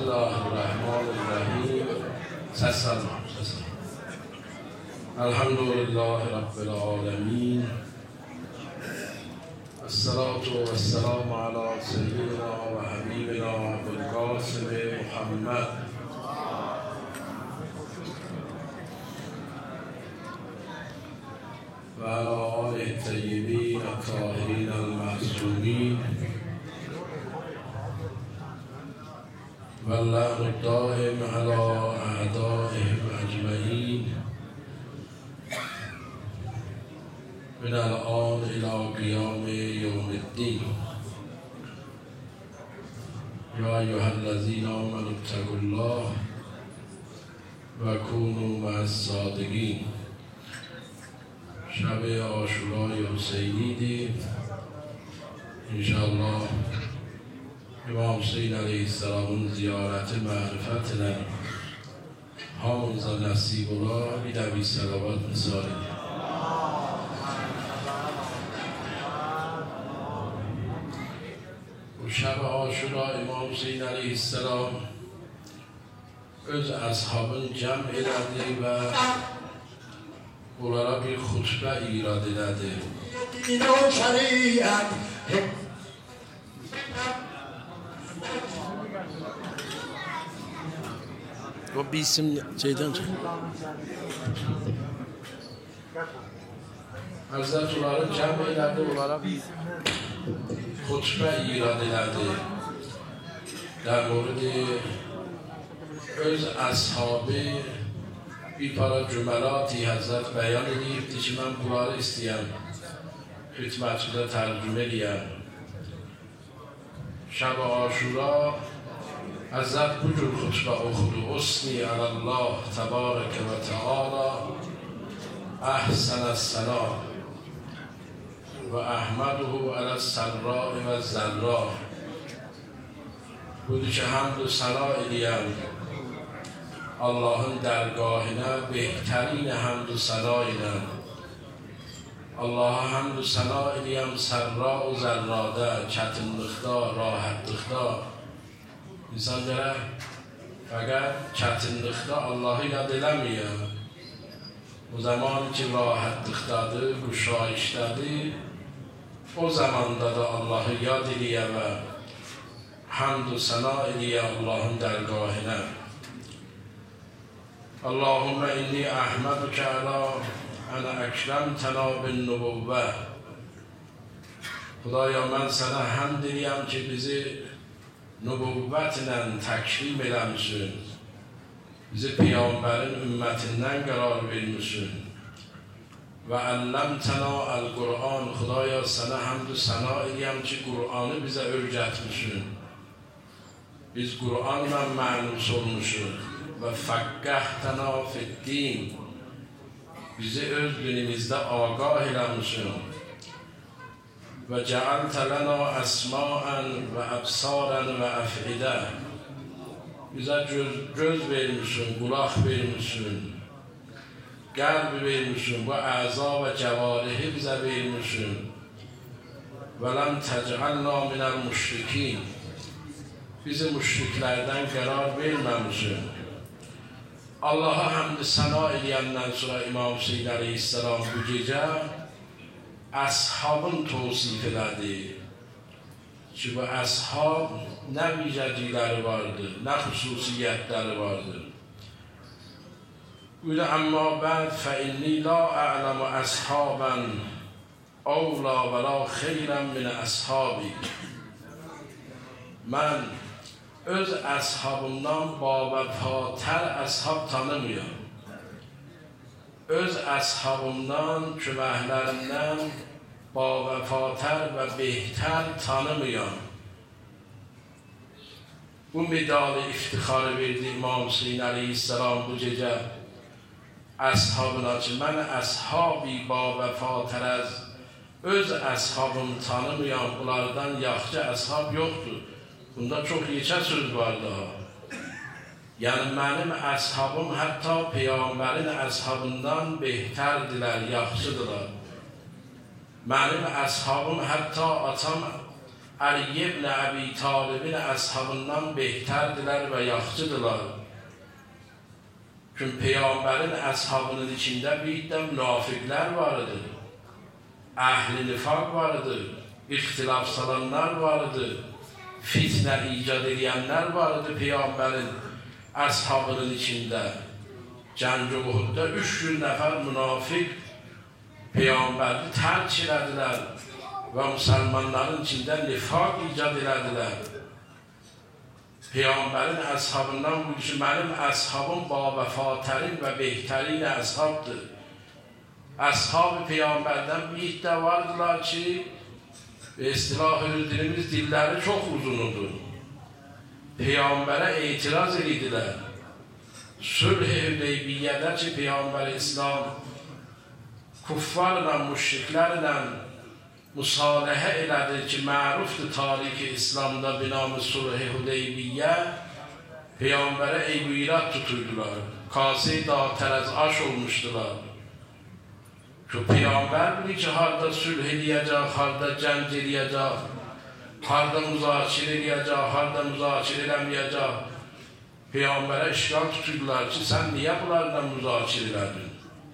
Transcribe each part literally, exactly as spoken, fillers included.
الله الرحمن الرحیم. سلام الحمد لله رب العالمین، الصلاة والسلام علی سیدنا و حبیبنا ابوالقاسم محمد و علی آله الطیبین الطاهرین المعصومین و اللعن الدائم علی اعدائهم اجمعین من الآن الى قیام یوم الدین. یا ایها الذین آمنوا اتقوا الله و کونوا مع الصادقین. شب عاشورای حسینی دید. انشاءالله امام حسین علیه السلام زیارت معرفت لن همون نصیب الله بیدوی صلوات مثالی. و شب عاشورا امام حسین علیه السلام öz ashabın cəm elədi və onlara bir xutbə irad elədi. O bir isim şeydən çək. Həzrət onları cəm elədi, onlara bir xutbə irad elədi. در مورد öz ashabı bir para cümelati Hazret beyan edibdi ki, mən bunları istəyəm, xidmətçidə tərcümə eləyəm. Şəb-i Aşura Hazret bu cür xutbə oxudu. Usni alallah təbarəkə və teala əhsənəs-səna və əhməduhu aləs-sərrai və zərra. Budur ki, həmd و səna eləyəm Allah'ın dergahına, behterine hamd-u sana ile. Allah'a hamd-u sana eləyəm sərra-u zərrada, çətinlikdə, rahatlıqda. İnsan gərək fəqət çətinlikdə Allah'ı yad eləməyəm. O zaman ki, rahatlıqdadır, quşayişdədir, o zamanda da Allah'ı yad eləyəm və hamd-u sana eləyəm Allah'ın dergahına. اللهم إني أحمدك على أن أكرمتنا بالنبوة. خدایا من sənə həmd edirəm ki, bizi nübüvvətlə təkrim eləmişsin. Bizi Peyğəmbərin ümmətindən qərar vermişsin. Və əlləmtəna əl-Qur'an. Xudaya sənə həmd و səna edirəm ki, Qur'anı bizə öyrətmişsin. Biz Qur'anla mənus olmuşuq. Və fəqqəhtəna fid-din. Bizi öz dinimizdə ağah eləmişsin. Və cəaltə lənə əsmaən və əbsarən və əfidə. Bizə göz, göz vermişsin, qulaq vermişsin, qəlb vermişsin, bu əza və cəvarihi bizə vermişsin. Və ləm təcəlna minəl müşrikin. Bizi müşriklərdən qərar verməmişsin. Allah'a hamd-ı sana eləyəndən sonra İmam Hüseyin Aleyhisselam bu gecə əshabın tavsif elədi ki, bu əshab nə vicəcikləri vardır, nə xüsusiyyətləri vardır. Qülə əmmə bəd fə inni la a'ləmü əshabən əvla və la xeyrən minə əshabi. Mən öz əshabımdan babətər əshab tanımıyam. Öz əshabımdan, köməklərimdən babətər və behtər tanımıyam. Bu medalı iftixarı verdi İmam Hüseyin Aleyhisselam bu gecə əshabına ki, mən əshabi babətər az öz əshabım tanımıyam, bunlardan yaxşı əshab yoxdur. Bunda çox yekə söz var daha. Yəni, mənim əshabım hətta Peyğəmbərin əshabından behtərdirlər, yaxşıdırlar. Mənim əshabım hətta atam علی ابن ابی طالبین ashabından behterdiler ve yaxşıdılar. Çünkü Peygamberin ashabının içinde bir de münafıklar vardı. Ehli nifak vardı. İhtilaf salanlar vardı. Fitne icat edenler vardı Peygamberin ashabının içinde. Cəng-i Uhud'da üç yüz nefer münafık Peygamber'i terk edildiler ve Müslümanların içinde nifak icat edildiler. Peygamberin ashabından bu ki benim ashabım bavefatərin ve behterین ashabdır. Ashab-ı Peygamberden bir iddia vardılar ki ve istilah öldüğümüz dilleri çok uzundu. Peygamber'e itiraz ediler. Sülh-i Hüdeybiye'de ki Peygamber İslam kuffarla, müşriklerle musalehe elədir ki, mərufdur tarih-i İslam'da binamı Sulh-i Hüdeybiye, Peygamber'e eybüyrat tuturdular. Kase-i dağ terez aş olmuşdular. Şu Peygamber bilir ki, harda sülh eləyəcək, harda cəng eləyəcək, harda müzakirə eləyəcək, harda müzakirə eləməyəcək. Peygamber'e işgal tuturdular ki, sen niye bunlarla müzakirə elədin?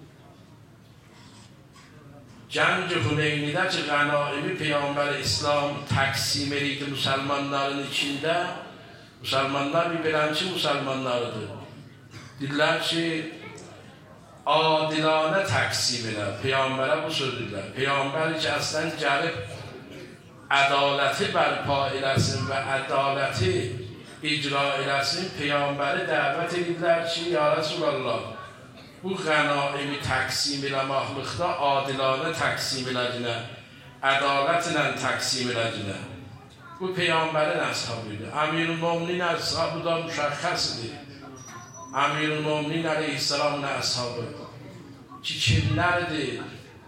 Cəng-i Hüneyni'de ki, qənaimi Peygamber İslam taksim edildi Müslümanların içinde. Müslümanlar bir bilenci Müslümanlarıdır. Diller ki, adilane taksim elər. Peygamber'e bu söz diller. Peygamber ki, əslən gəlib ədaləti bərpa eləsin və ədaləti icra eləsin. Peygamber'i dəvət edirlər ki, ya Resulallah, bu qənaimi taksim eləməklikdə adilane taksim elədinə, ədalətlə taksim elədinə. Bu Peygamberin əshabıdır. Əmir-ül-Müminin əshabı da müşəxxəsidir. Əmir-ül-Müminin əleyhissalamın əshabı ki, kimlərdir?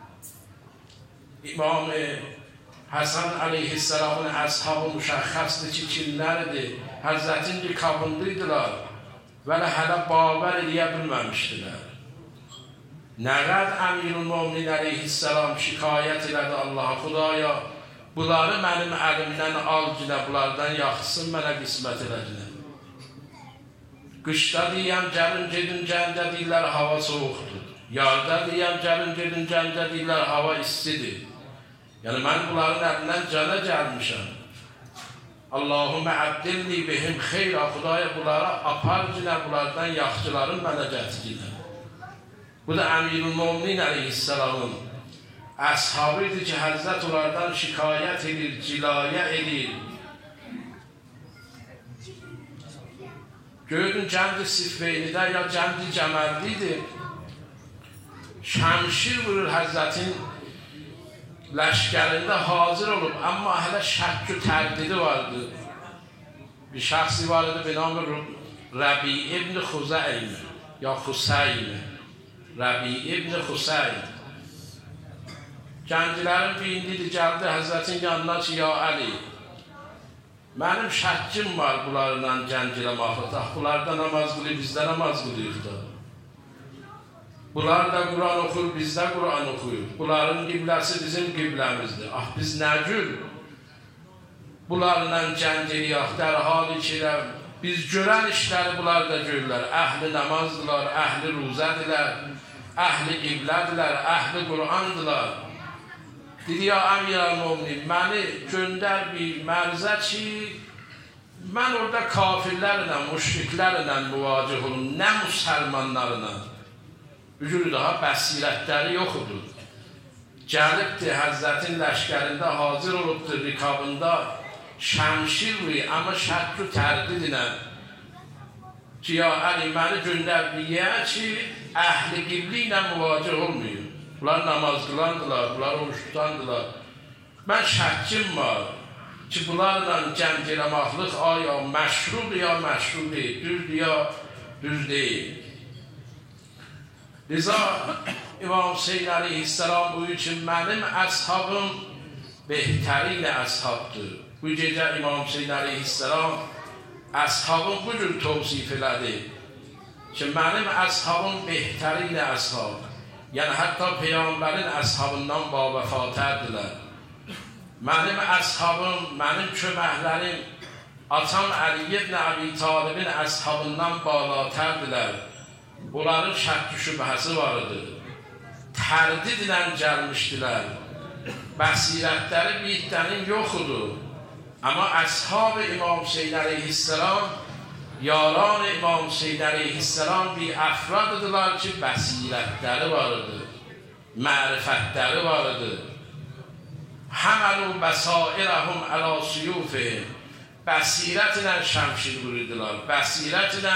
İmam Həsən əleyhissalamın əshabı müşəxxəsidir ki, kimlərdir? Həzrətin rikabındaydılar və hələ babər eləyə bilməmişdilər. Nəqəd Əmir-ül-Müminin əleyhissalam şikayət elədi Allaha, Xudaya, bunları mənim əlimdən al günə, bunlardan yaxşısın mənə qismət elədinə. Qışda deyəm, gəlin gedin gəncə deyirlər, hava soğuqdur. Yarda deyəm, gəlin gedin gəncə deyirlər, hava istidir. Yəni, mən bunların əlindən cənə gəlmişəm. Allahümme əbdilni bihim xeyra, Xudaya bunlara apar günə, bunlardan yaxçıların mənə gətirinə. Bu da Əmir-ül-Müminin əleyhissalamın əshabıydı ki, Həzrət onlardan şikayət edir, cilayə edir. Gördün Cənd-i Siffeyni'də ya Cənd-i Cəməllidir. Şəmşir vurur Həzrətin ləşkərində hazır olub, amma hələ şəkk-ü tərdidi vardı. Bir şəxsi vardı, binamı Rəbi ibn Xuzeyn ya Xuseyn. Rəbi ibn Xuseyn. Gəncilərin birindi gəldi Həzrətin yanına ki, ya Əli, mənim şəkkim var bunlarla gənciləməkdə. Bunlar da namaz qılır, biz də namaz qılıyıq da. Bunlar da Quran oxur, biz də Quran oxuyur. Bunların qibləsi bizim qibləmizdir. Ah, biz nə cür bunlarla gənc eləyək, dərhal içirəm. Biz görən işləri bunlar da görürlər. Əhli namazdılar, əhli ruzədirlər, əhli qiblədirlər, əhli Qurandılar. Dedi, ya Əmir-ül-Müminin, məni göndər bir mərzə ki, mən orada kafirlərlə, müşriklərlə müvacih olum, nə müsəlmanlarla. Ücürü daha bəsirətləri yoxudur. Gəlibdir, Həzrətin ləşkərində hazır olubdur, rikabında şəmşirli, amma şəkk-ü tərdidinə ki, ya Əli, məni göndər deyə ki, əhli qibli ilə müvacih olmuyor. Bunlar namaz qılandılar, bunlar oruç tutandılar. Mən şəkkim var ki, bunlarla gənc eləməklik aya məşrudur ya məşrur deyil, düzdür ya düz deyil. Liza İmam Hüseyin əleyhissalam buyur ki, mənim əshabım behterین əshabdır. Bu gecə İmam Hüseyin əleyhissalam əshabım bu cür tavsif elədi ki, mənim əshabım behterین əshab. Yəni, hətta Peygamberin əshabından babəfatərdirlər. mənim əshabım, mənim köməklərim atam Əli ibn Əbi Talibin əshabından balatərdirlər. Onların şəkk şübhəsi var idi. Tərdidlə gəlmişdilər. Bəsirətləri bir dənin yoxudur. Amma əshab-ı İmam Hüseyin əleyhisselam, yaran İmam Hüseyin əleyhisselam bir əfradıdırlar ki, bəsirətləri var idi, mərifətləri var idi. Həməlu bəsairəhum əla suyufihim. Bəsirət ilə şəmşir vururdular. Bəsirət ilə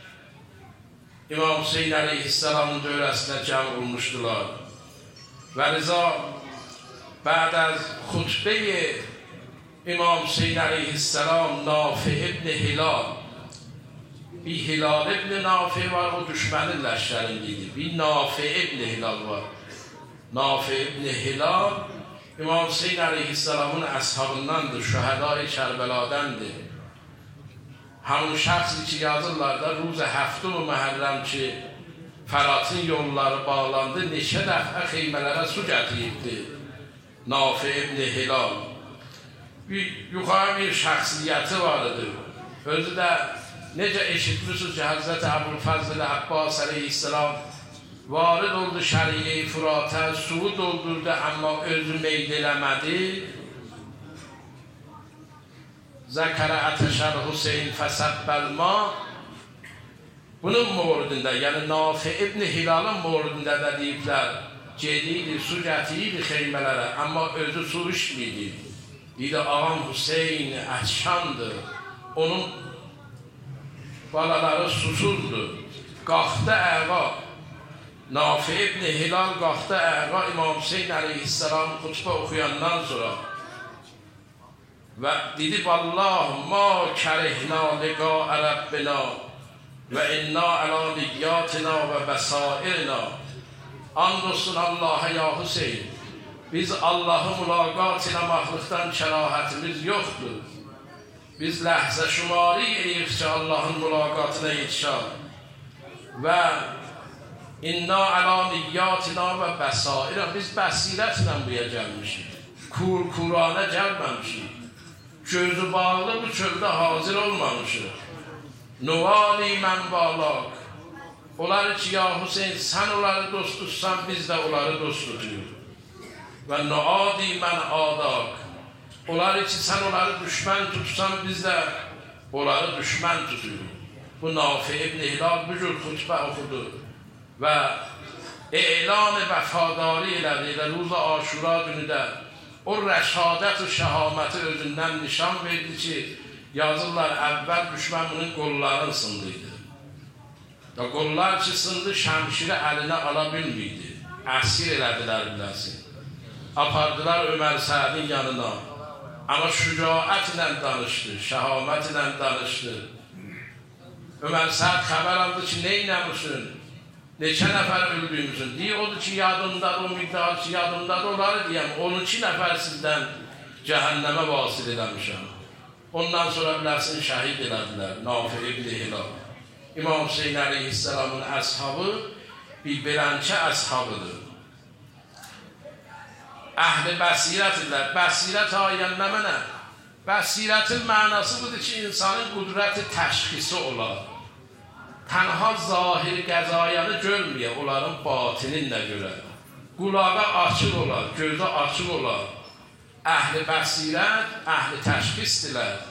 İmam Hüseyin əleyhisselamın dövrəsinə cəm olmuşdular. Və rıza bəd az xutbə-i İmam Hüseyin əleyhisselam Nafi ibn Hilal, bir Hilal ibn Nafi var, o düşmənin ləşkərindeydi. Bir Nafi ibn Hilal var. Nafi ibn Hilal İmam Hüseyin əleyhisselamın əshabındandır, şəhədai Kərbəladəndir. Həmin şəxsi ki yazırlar da روز هفتم Məhərrəm ki Fəratın yolları bağlandı, neçə dəfə xeymələrə su gətiribdi Nafi ibn Hilal. Bir yuxarı bir şəxsiyyəti var idi. Özü də necə eşitmişsiniz ki Həzrət Əbulfəzl Əbbas əleyhisselam varid oldu şəriyə-i Fıratə, suyu doldurdu amma özü meyd eləmədi. Zəkərə ətəşəl Hüseyin fəsəbbəl ma. Bunun moridində, yəni Nafi ibn Hilalın moridində də deyiblər, gediydi, su gətiriydi xeymələrə, amma özü su içmiydi. Deydi, ağam Hüseyin əhşandır, onun balaları susuzdur. Qalxdı əğa, Nafi ibn Hilal qalxdı əğa İmam Hüseyin əleyhisselam xutbə oxuyandan sonra və dedi, Vallah ma kərihna liqa Rəbbina və inna əla niyyətina və bəsairina. And olsun Allah'a ya Hüseyin, biz Allah'ı mülaqat ilə məxluqdan kərahətimiz yoxdur. Biz ləhzə şumari eləyik ki, Allah'ın mülaqatına yetişək və inna əla niyyətina və bəsairina. Biz bəsirətlə buya gəlmişik, kur-kurana gəlməmişik. Gözü bağlı bu çöldə hazır olmamışıq. Nuvali mən balaq. Onlar ki, ya Hüseyin, sən onları dost tutsan, biz də onları dost tutuyoruz. Və nuadi mən adaq. Onlar ki, sən onları düşmən tutsan, biz də onları düşmən tutuyoruz. Bu Nafi ibn Hilal bu cür xutbə oxudu və elan-ı vəfadari elədi ilə روز Aşura günü də o rəşadət və şəhaməti özündən nişan verdi ki, yazırlar, əvvəl düşmən bunun qollarını sındıydı. Da qollar ki, sındı, şəmşiri əlinə ala bilmiydi. Əsir elədilər biləsin. Apardılar Ömər Sədin yanına. Amma şücaətlə danışdı, şəhamətlə danışdı. Ömər Səd xəbər aldı ki, neynəmişsin? Neçə nəfər öldüyümüzün? Deyə odur ki, yadımdadır, o miqdar ki, yadımdadır, onları deyəm, on iki nəfər sizdən cəhənnəmə vasil eləmişəm. Ondan sonra bilərsin, şəhid elədilər, Nafi ibn Hilal. İmam Hüseyin əleyhisselamın əshabı bir beləncə əshabıdır. Əhl-i bəsirətirlər. Bəsirət ayən nə mənə? Bəsirətin mənası budur ki, insanın qudrəti təşxisi olar. Tənha zahir qəzayanı görməyə, onların batininlə görə. Qulağa açıq olar, gözə açıq olar. Əhl-i bəsirət, əhl-i təşxisdirlər.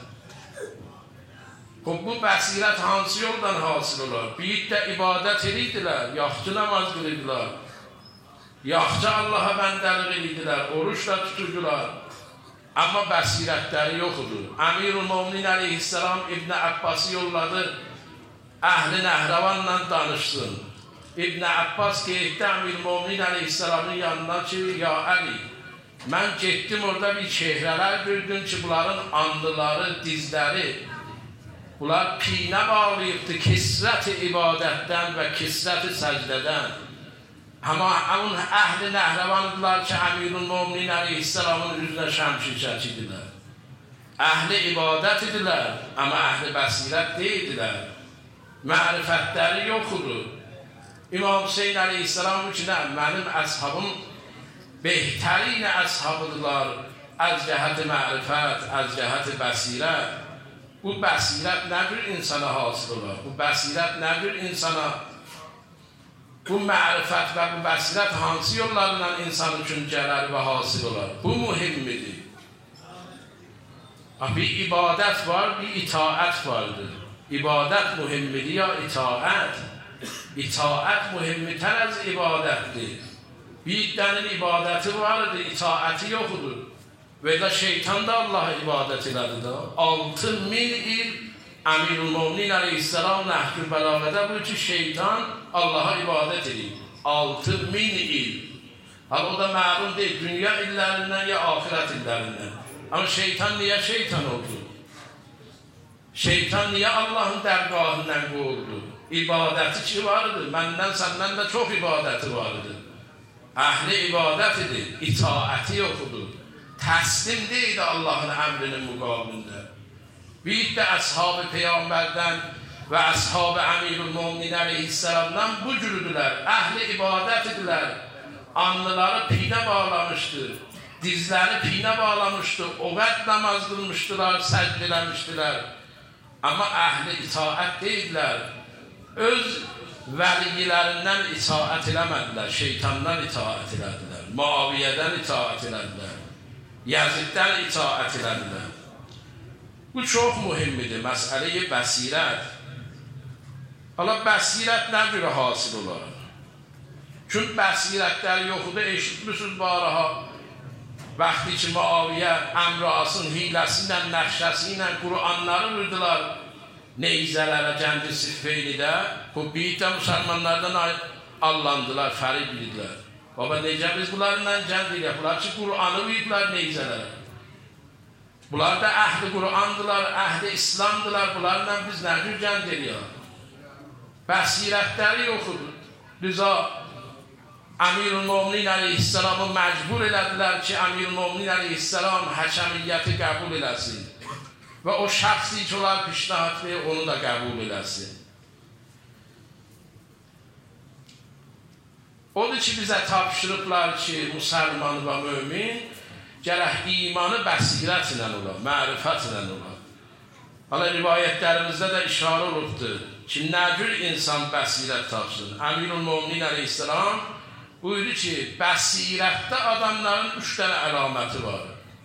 Bu bəsirət hansı yoldan hasıl olar? Bir də ibadət edirdilər, yaxçı namaz qılırdılar. Yaxçı Allaha bəndəlik edirdilər, oruç da tuturdular. Amma bəsirətləri yoxudur. Əmir-ül-Müminin əleyhisselam İbn Əbbası yolladı, Əhl-i Nəhravanla danışsın. İbn Əbbas qeyddə Əmir-ül-Müminin əleyhisselamın yanına ki, ya Əli, mən getdim orada bir çehrələr gördüm ki, bunların andıları, dizləri, bunlar pinə bağlayıbdı kisrət-i ibadətdən və kisrət-i səcdədən. Amma onun əhl-i Nəhravandılar ki, Əmir-ül-Müminin əleyhisselamın üzrə şəmşir çəkidilər. Əhl-i ibadət idilər, amma əhl-i bəsirət deyildilər. Mərifətləri yoxudur. İmam Hüseyin əleyhisselam ki, nə, mənim əshabım behtərin əshabıdırlar. از جهت معرفت، از جهت بصیرت. Bu bəsirət nədir insana hasıl olar? Bu bəsirət nədir insana? Bu mərifət və bu bəsirət hansı yollarla insan üçün gələr və hasıl olar? Bu mühimmidir. Bir ibadət var, bir itaət vardır. İbadət mühimmidir ya itaət? İtaət mühimmitər az ibadətdir. Bir dənin ibadəti vardır, itaəti yoxudur. Və da şeytan da Allah'a ibadət elədi da. altı min il Əmirul-Möminin əleyhissalam Nəhcül Bəlağədə buyur ki, şeytan Allah'a ibadət edir. altı min il. Hal o da məlum deyil, dünya illərindən ya ahirət illərindən. Amma şeytan niyə şeytan oldu? Şeytan niyə Allah'ın dərgahından qovuldu? İbadəti ki vardır, məndən səndən də çox ibadəti vardır. Əhli ibadət edir, itaəti yoxudur. Təslim deyildi Allah'ın əmrinin müqabilində. Büyük də əshab-ı Peyğəmbərdən və əshab-ı Əmirul-Möminin əleyhissalamdan bu cürüdülər, əhli ibadət idilər. Anlıları pinə bağlamışdır, dizləri pinə bağlamışdır, ovət namaz qılmışdılar, səcd eləmişdilər. Amma əhli itaət deyildilər. Öz vəliyilərindən itaət eləmədilər, şeytandan itaət elədilər, Muaviyyədən itaət elədilər. Yaziddən itaət elədilər. Bu çox mühimmidir, məsələ-i bəsirət. Hala bəsirət nə görə hasıl olar? Çünki bəsirətlər yoxudur, eşitmişsiniz baraha. Vaxtı ki Muaviyyə Əmrasın hiləsi ilə, nəqşəsi ilə Qur'anları vurdular neyzələrə, Cənd-i Siffeynidə. Bu büyük də müsəlmanlardan allandılar, fərib bilidilər. Baba necə biz bunlarla cənd edilir? Bunlar ki Qur'anı vurdular neyzələrə. Bunlar da əhli Qur'andılar, əhli İslamdılar. Bunlarla biz nə cür cənd edilir? Bəsirətləri yoxudur. Düza Əmirul-Möminin əleyhissalamı məcbur elədilər ki, Əmirul-Möminin əleyhissalam həkəmiyyəti qəbul eləsin. Və o şəxsi ki, onlar pişnahət verir, onu da qəbul eləsin. Odur ki, bizə tapşırıblar ki, müsəlman və mömin gərək imanı bəsirət ilə olar, mərifət ilə olar. Hala rivayətlərimizdə də işarə olubdur ki, nə cür insan bəsirət tapsın? Əmirul-Möminin əleyhissalam buyurdu ki, bəsirətdə adamların üç dənə əlaməti var.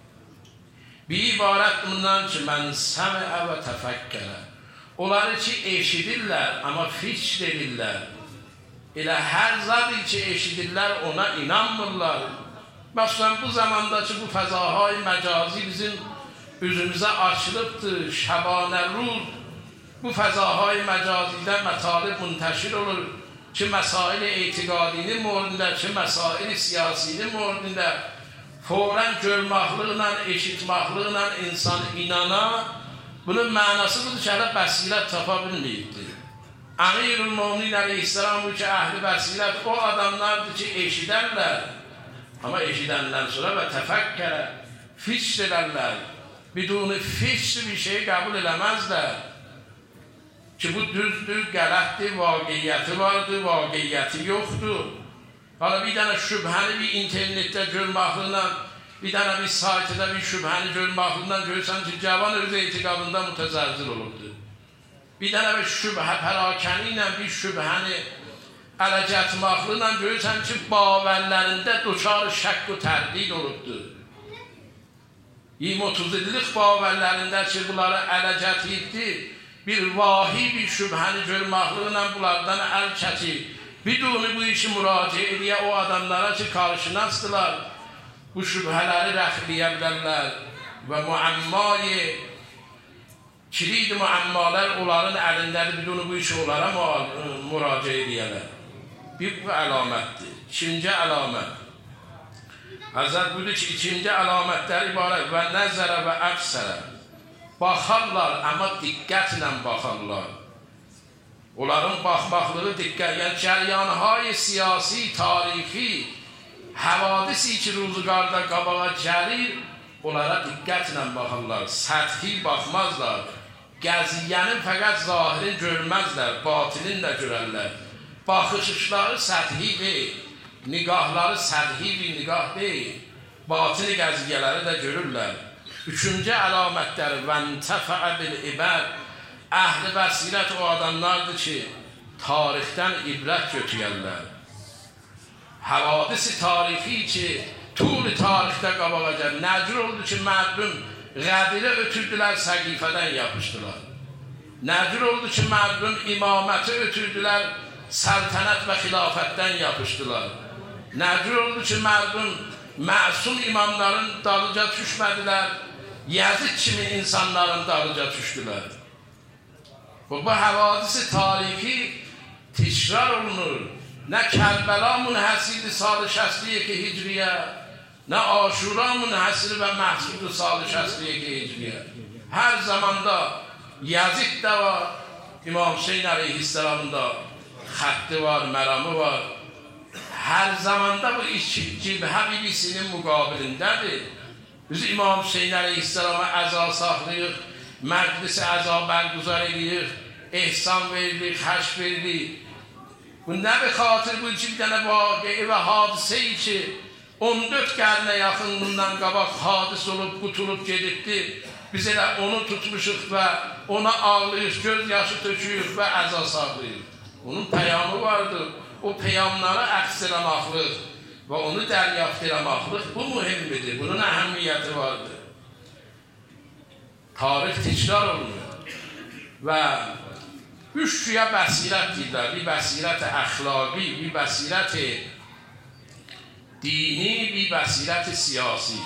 Bir ibarət bundan ki, mən səmiə və təfəkkərə. Onları ki, eşidirlər, amma fikr edirlər. Elə hər zadı ki, eşidirlər, ona inanmırlar. Məsələn, bu zamandakı bu fəzahay məcazi bizim üzümüzə açılıbdır, şəbanə rud. Bu fəzahay məcazidə mətalib müntəşir olur ki, məsail-i etiqadinin moridində, ki, məsail-i siyasinin moridində fərən görməklıqla, eşitməklıqla insan inana, bunun mənası budur ki, hələ bəsirət tapa bilməyibdir. Əmirul-Möminin əleyhissalam bu ki, əhli bəsirət o adamlardır ki, eşidərlər. Amma eşidəndən sonra və təfəkkərə, fikr edərlər. Biduni fikr bir şeyi qəbul eləməzlər. Ki, bu düzdür, qələtdir, vaqiyyəti vardır, vaqiyyəti yoxdur. Hala bir dənə şübhəni bir internetdə görməklə, bir dənə bir saytda bir şübhəni görməklə görürsən ki, cavan öz etiqadında mütəzəzzil olubdur. Bir dənə bir şübhə pərakəni ilə bir şübhəni ələcətməklə görürsən ki, bavərlərində duçar şəkk və tərdid olubdur. iyirmi otuz illik bavərlərində ki, bunları ələcətlikdir, bir vahi bir şübhəni görməklə bunlardan əl çəkir. Biduni bu işi müraciə ediyə o adamlara ki, qarşınasdılar, bu şübhələri rəxliyə bilərlər və müəmmayı, kilid müəmmalar onların əlindədir, biduni bu işi onlara müraciə ediyələr. Bir bu əlamətdir. İkinci əlamət. Həzrət buyurdu ki, ikinci əlamətlər ibarət və nəzərə və əbsərə. Baxarlar, amma diqqətlə baxarlar. Onların baxmaqlığı diqqət, yəni cəryanهای siyasi, tarixi, həvadisi ki, ruzuqarda qabağa gəlir, onlara diqqətlə baxarlar, səthi baxmazlar. Qəziyyənin fəqət zahirin görməzlər, batinin də görərlər. Baxışışları səthi deyil, niqahları səthi bir niqah deyil. batini qəziyyələri də görürlər. Üçüncü əlamətləri vəntəfəə bil ibər. Əhl-i bəsirət o adamlardır ki, tarixdən ibrət götürürlər. Havadisi tarixi ki, tuli tarixdə qabağa gəlir. Nəcür oldu ki, mərdum qədirə ötürdülər, səqifədən yapışdılar. Nəcür oldu ki, mərdum imaməti ötürdülər, səltənət və xilafətdən yapışdılar. Nəcür oldu ki, mərdum məsum imamların dalıca düşmədilər, Yazid kimi insanların dalıca düşdülər. Bu, bu havadisi tarixi təkrar olunur. Nə Kərbəla münhəsirdir salı şəsli iki hicriyə, nə Aşura münhəsir və məhsuddur salı şəsli iki hicriyə. Hər zamanda Yazid də var, İmam Hüseyin əleyhisselamın da xətti var, məramı var. Hər zamanda bu iki cibhə birisinin müqabilindədir. Biz İmam Hüseyin əleyhisselama əza saxlayıq, məclisi əza bərgüzar edirik, ehsan veririk, xəş veririk. Bu nə bir xatır bu ki, bir dənə vaqiə və hadisə-i ki, on dörd qərnə yaxın bundan qabaq hadis olub, qutulub gedibdir. Biz elə onu tutmuşuq və ona ağlayıq, göz yaşı töküyük və əza saxlayıq. Onun peyamı vardır. O peyamlara əks eləmaqlıq və onu dəryaft eləmaqlıq bu mühimmidir. Bunun əhəmiyyəti vardır. Tarix təkrar olunur və üç güya bəsirət deyirlər. Bir bəsirət əxlaqi, bir bəsirət dini, bir bəsirət siyasi.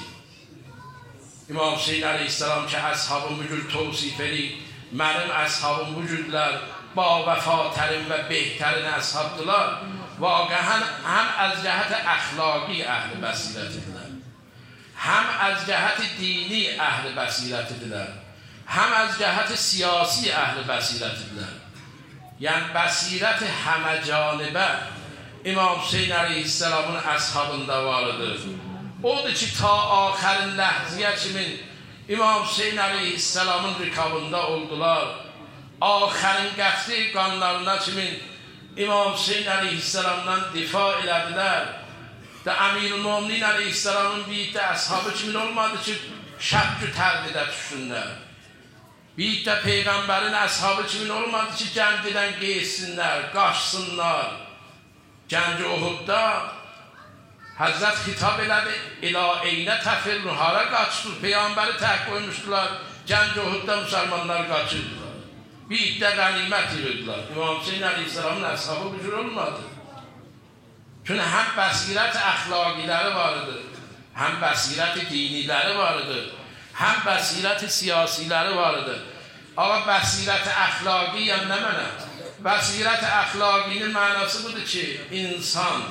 İmam Hüseyin əleyhisselam ki, əshabın bu cür tavsif edir, mənim əshabım bu cürlər, ba vəfatərin və behətərin əshabdılar. Vaqəhən həm əz cəhət əxlaqi əhl-i bəsirətidirlər, həm əz cəhət dini əhl-i bəsirətidirlər, həm əz cəhət siyasi əhl-i bəsirətidirlər. Yəni bəsirət həmə canibə İmam Hüseyin əleyhisselamın əshabında varıdır. Odur ki, ta axərin ləhziyə kimin İmam Hüseyin əleyhisselamın rikabında oldular. Axərin qəfli qanlarına kimin İmam Hüseyin əleyhisselamdan difa elədilər. Da Əmir-ül-Müminin əleyhisselamın birlikdə əshabı kimin olmadı ki, şəkkü tərdidə düşsünlər. Birlikdə Peyğəmbərin əshabı kimin olmadı ki, cəndidən qeysinlər, qaçsınlar. Gənci Uhudda Həzrət xitab elədi, İlə eynə təfirru, hara qaçdır? Peyğəmbəri tək qoymuşdular, Gənci Uhudda müsəlmanlar qaçırdılar. Bir iddə qənimət yürüdülər. İmam Hüseyin əleyhisselamın əshabı bu cür olmadı. Çünki həm bəsirət əxlaqiləri varıdır, həm bəsirət diniləri varıdır, həm bəsirət siyasiləri varıdır. Ama bəsirət əxlaqi yəni nə mənə? Bəsirət əxlaqinin mənası budur ki, insan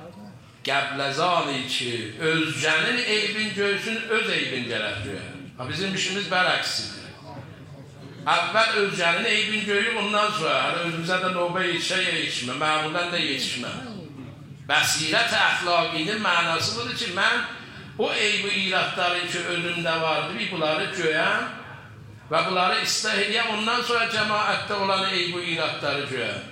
qəbləzani ki, özcənin eybin görsün, öz eybin gərək göyə. Bizim işimiz bərəksidir. Əvvəl özcənin eybin görüyük, ondan sonra hələ özümüzə də növbə yetişə yetişmə, məmulən də yetişmə. Bəsirət əxlaqinin mənası budur ki, mən o eybi iradları ki, özümdə vardır, bunları göyəm və bunları islah edəyəm, ondan sonra cəmaətdə olan eybi iradları göyəm.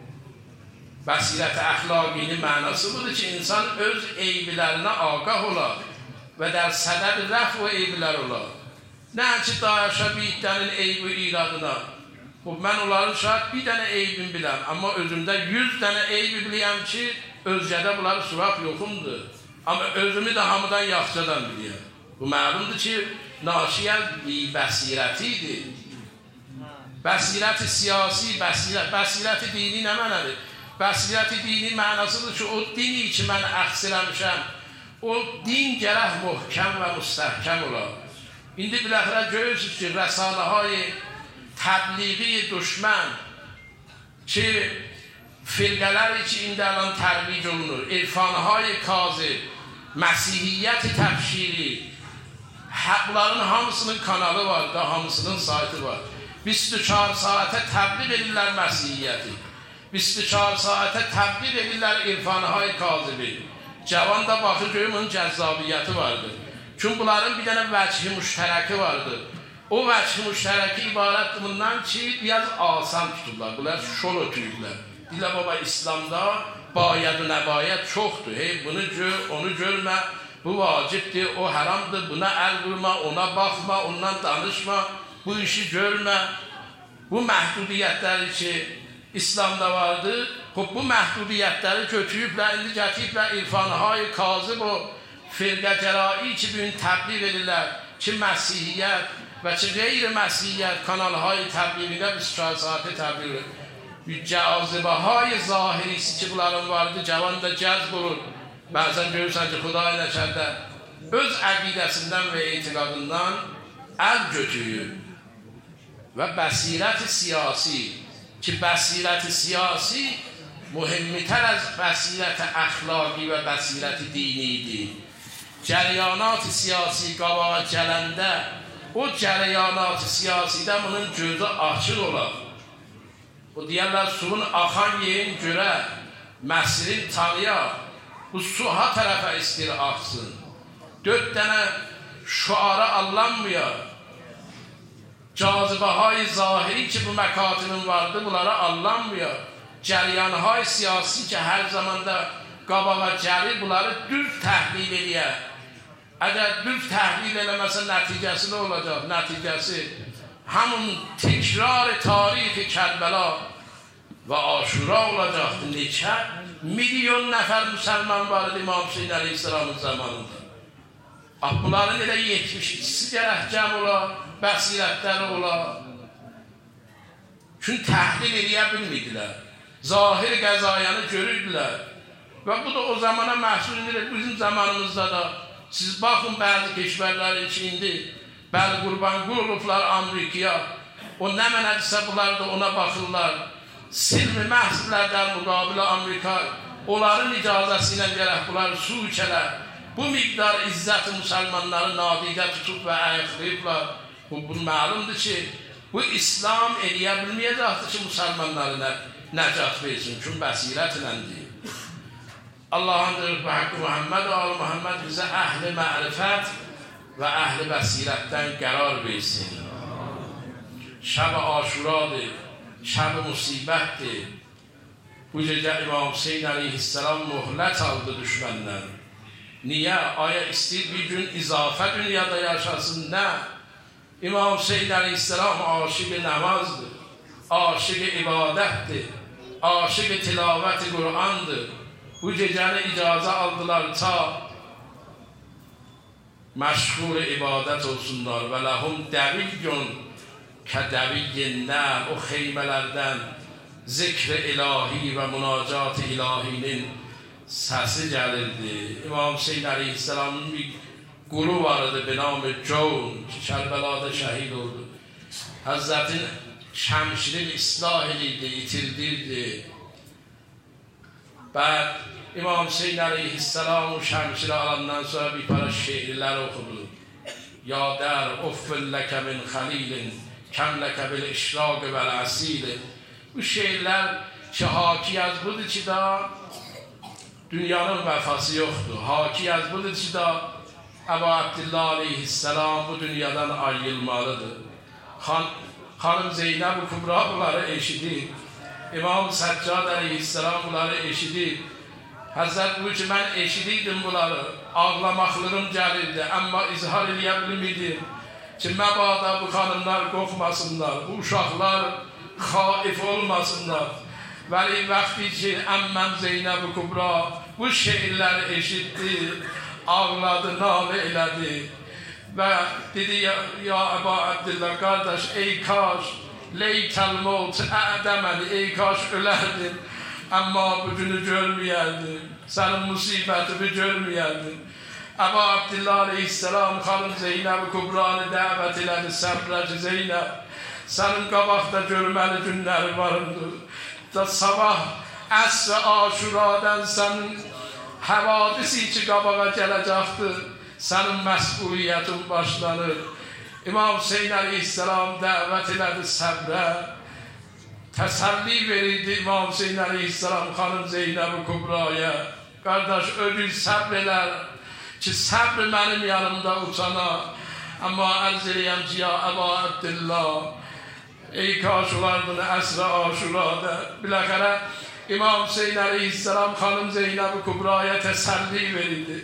Bəsirət əxlaqinin mənası budur ki, insan öz eybilərinə ağah olar və der sədəd rəf o eybilər olar. Nə ki, dayaşa bir idənin eybi iradına, mən onların şahit bir dənə eybin biləm, amma özümdə yüz dənə eybi biləyəm ki, özgədə bunları suraq yoxumdur. Amma özümü də hamıdan yaxşıdan biləyəm. Bu məlumdur ki, naşiyən bir bəsirətidir. Bəsirəti siyasi, bəsirət, bəsirəti dini nə mənədir? Bəsirəti dini mənasıdır ki, o dini ki, mən əxs eləmişəm, o din gərək möhkəm və müstəhkəm olar. İndi biləxirə görürsünüz ki, rəsanəhay təbliği düşmən ki, firqələri ki, indi əlan tərbic olunur, irfanəhay kazib, Məsihiyyət təbşiri, bunların hamısının kanalı var da, hamısının saytı var. iyirmi dörd saatə təbliğ edirlər Məsihiyyəti. iyirmi dörd saatə təbliğ edirlər irfanəhay kazibi. Cavan da baxır görüm, onun cəzzabiyyəti vardır. Çünki bunların bir dənə vəchi müştərəki vardır. O vəchi müştərəki ibarətdir bundan ki, biraz asan tuturlar. Bunlar şol ötürürlər. Dilə baba, İslamda bayəd-ü nəbayət çoxdur. Hey, bunu gör, onu görmə. bu vacibdir, o haramdır, buna el vurma, ona bakma, ondan danışma, bu işi görme. Bu məhdudiyyətləri ki, İslamda vardır, bu məhdudiyyətləri götürüblər, indi gətiriblər irfanı-hay kazıb o firqə-gərai ki, bugün təbliğ edirlər ki, Məsihiyyət və ki, qeyri-Məsihiyyət kanalهای təbliğində بیست و چهار saatə təbliğ edir. Cazibə-های zahirisi ki, bunların vardır, cavan da cəzb olur. Bəzən görürsən ki, Xuday nəkərdə öz əqidəsindən və etiqadından əl götürür. Və bəsirət siyasi ki, bəsirət siyasi mühimmitər az bəsirət əxlaqi və bəsirət dinidir. Cəryanat siyasi qabağa gələndə o cəryanat siyasidə bunun gözü açıq olar. O deyərlər, suyun axan yerin görə, məsirin tanıya, bu su ha tərəfə istir axsın. Dörd dənə şuara allanmıyor. Cazibə-hay zahiri ki, bu məkatibin vardı, bunlara allanmıyor. Cəryanı-hay siyasi ki, hər zamanda qabağa gəlir, bunları düz təhlil edir. Əgər düz təhlil eləməsə nəticəsi nə olacaq? Nəticəsi hamın təkrar tarixi Kərbəla və Aşura olacaqdır. Neçə milyon nəfər müsəlman var idi İmam Hüseyin əleyhisselamın zamanında. Bunların elə yetmiş ikisi gərək cəm ola, bəsirətləri ola. Çünki təhlil eləyə bilmirdilər. Zahir qəzayanı görürdülər. Və bu da o zamana məhsul edilir. Bizim zamanımızda da siz baxın bəzi keşvərlər içində bəli qurban qurulublar Amerikaya. O nə mənədirsə bunlar da ona baxırlar. Silmi məhsullərdən müqabilə Amerika onların icazəsi ilə gərək bunlar su içələr. Bu miqdar izzət-i müsəlmanları nadidə tutub və ayıqlayıblar. Bu, bu məlumdur ki, bu İslam eləyə bilməyəcəkdir ki, müsəlmanları nəcat versin. Çünki bəsirət iləndir. Allah'ın və haqqı Muhammed və al Muhammed bizə əhli mərifət və əhli bəsirətdən qərar versin. Şəb-i Aşuradır, şəb-i musibətdir. Bu gecə İmam Hüseyin əleyhisselam mühlət aldı düşməndən. Niyə? Aya istəyir bir gün izafə dünyada yaşasın, nə? İmam Hüseyin əleyhisselam aşık-ı namazdır, aşık-ı ibadətdir, aşık-ı tilavət-i Qur'andır. Bu gecəni icazə aldılar ta məşğul ibadət olsunlar və ləhum dəviyyun kədəviyyindən, o xeymələrdən zikr-i ilahi və münacat-ı ilahinin səsi gəlirdi. İmam Hüseyin əleyhisselamın bir qulu vardı be namı Cavun ki, Kərbəlada şəhid oldu. Həzrətin şəmşirin islah edirdi, itirdirdi. Bəd İmam Hüseyin əleyhisselam o şəmşiri alandan sonra bir para şeirlər oxudu. Ya dər uffilləkə min xəlilin kəmləkə bil işraqı vəl əsili. Bu şeirlər ki, haki yazbudur ki da dünyanın vəfası yoxdur. Haki yazbudur ki da Əbu Abdillah aleyhisselam bu dünyadan ayrılmalıdır. Xan, Xanım Zeynəb-i Kubra bunları eşidir. İmam Səccad əleyhisselam bunları eşidir. Həzrət bu ki, mən eşidirdim bunları. Ağlamaqlığım gəlirdi, amma izhar eləyə bilmirdim ki, məbada bu xanımlar qorxmasınlar, bu uşaqlar xaif olmasınlar. Vəli vaxtı ki, əmməm Zeynəb-i Kubra bu şeirləri eşitdi, ağladı, nalə elədi və dedi, ya, ya Əbu Abdillah qardaş, ey kaş, leytəl mevt ədəməli, ey kaş ölərdim, amma bu günü görməyərdim, sənin musibətini görməyərdim. Əbu Abdillah aleyhisselam xanım Zeynəb-i Kubranı dəvət elədi, səbrəci Zeynəb, sənin qabaqda görməli günləri varındır. Da sabah əsr-i Aşuradan sənin həvadisi ki, qabağa gələcəkdir, sənin məsuliyyətin başlanır. İmam Hüseyin əleyhisselam dəvət elədi səbrə, təsəlli verirdi İmam Hüseyin əleyhisselam xanım Zeynəb-i Kubraya. Qardaş, ölür səbr elər ki, səbr mənim yanımda uçana. Amma ərz eləyəm ki, ya Əbu Abdillah, ey kaş olardın əsr-i Aşurada. Biləxərə İmam Hüseyin əleyhisselam xanım Zeynəb-i Kubraya təsəlli verirdi.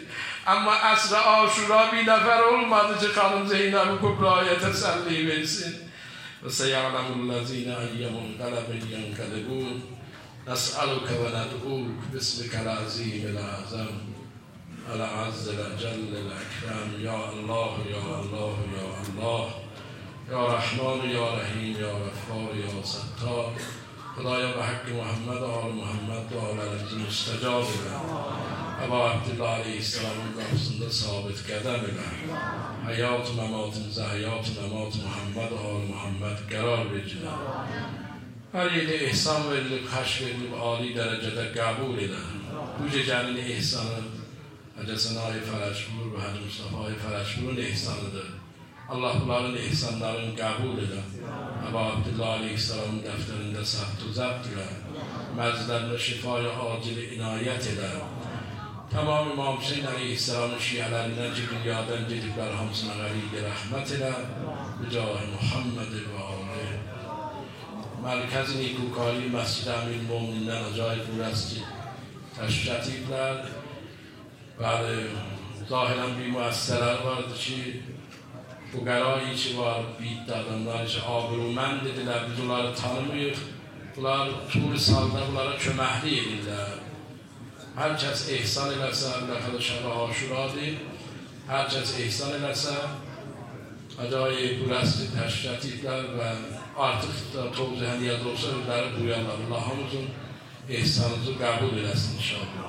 اما عصر عاشورا بی نفر اومده که خانم زینب کبرای تسلی برسین و سیعلم الذین ای منقلب ینقلبون نسألك و ندعوک باسمک العظیم الأعظم الأعز الأجل الأكرم یا الله یا الله یا الله یا رحمان یا رحیم یا غفار یا ستار خدایا به حق محمد و آل محمد و آل علی مستجاب بله ابا عبدالله علیه السلام قبضında ثابت قدم بله حیات و ممات حیات و ممات محمد و آل محمد قرار بگیره هر یک احسان verilip haş verilip âli derecede kabul eder. Bu gecenin ihsanı Hacı Sanayi Feraşpur ve Hacı Mustafa Feraşpur'un ihsanıdır. Allah bunların ihsanlarını kabul eder. Ebu Abdullah Aleyhisselam'ın defterinde sabt و zapt eder. Mezlerine şifaya acil inayet eder. Tamam İmam Hüseyin Aleyhisselam'ın şiirlerinden cibriyaden gedibler hamsına gariqi rahmet eder. Bicah-ı Muhammed ve Ali. Merkez Nikukali Mescid Emir Mu'mininden acayip burası teşrif ettiler. Bəli, zahiren bir müəssisələr vardı ki, fuqarayı ki var, biyiddə adamlar ki, abrumənd dedilər, biz onları tanımıyıq. Bunlar turi salda bunlara köməkli edirlər. Hər kəs ehsan eləsə, əlbəttə şəb-i aşuradır. Hər kəs ehsan eləsə, acayip burası təşrif etdilər və artıq da tövzihə niyaz olsa, özləri duyarlar. Allah hamımızın ehsanınızı qəbul eləsin inşallah.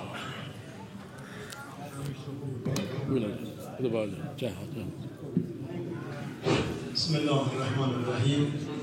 بسم الله الرحمن الرحیم